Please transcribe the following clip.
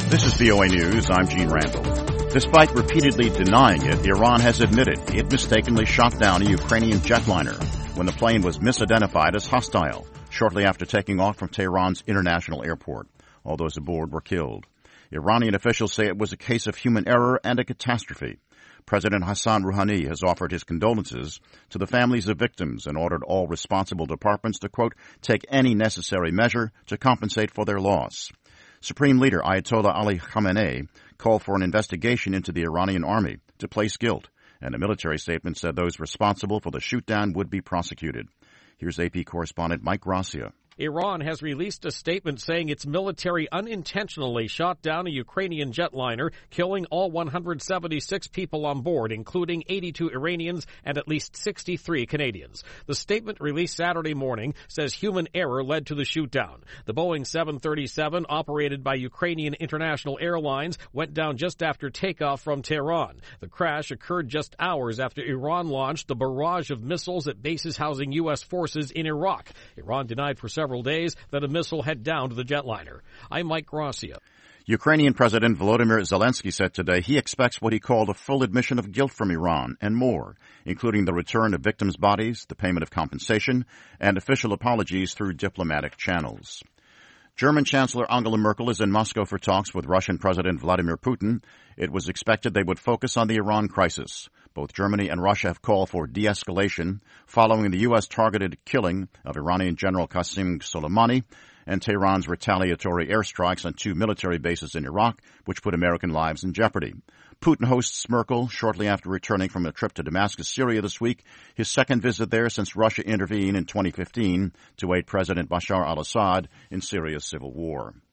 This is VOA News. I'm Gene Randall. Despite repeatedly denying it, Iran has admitted it mistakenly shot down a Ukrainian jetliner when the plane was misidentified as hostile shortly after taking off from Tehran's international airport. All those aboard were killed. Iranian officials say it was a case of human error and a catastrophe. President Hassan Rouhani has offered his condolences to the families of victims and ordered all responsible departments to, quote, take any necessary measure to compensate for their loss. Supreme Leader Ayatollah Ali Khamenei called for an investigation into the Iranian army to place guilt, and a military statement said those responsible for the shootdown would be prosecuted. Here's AP correspondent Mike Gracia. Iran has released a statement saying its military unintentionally shot down a Ukrainian jetliner, killing all 176 people on board, including 82 Iranians and at least 63 Canadians. The statement released Saturday morning says human error led to the shootdown. The Boeing 737, operated by Ukrainian International Airlines, went down just after takeoff from Tehran. The crash occurred just hours after Iran launched a barrage of missiles at bases housing U.S. forces in Iraq. Iran denied for several days that a missile had downed the jetliner. I'm Mike Gracia. Ukrainian President Volodymyr Zelensky said today he expects what he called a full admission of guilt from Iran and more, including the return of victims' bodies, the payment of compensation, and official apologies through diplomatic channels. German Chancellor Angela Merkel is in Moscow for talks with Russian President Vladimir Putin. It was expected they would focus on the Iran crisis. Both Germany and Russia have called for de-escalation following the U.S. targeted killing of Iranian General Qasem Soleimani and Tehran's retaliatory airstrikes on two military bases in Iraq, which put American lives in jeopardy. Putin hosts Merkel shortly after returning from a trip to Damascus, Syria this week, his second visit there since Russia intervened in 2015 to aid President Bashar al-Assad in Syria's civil war.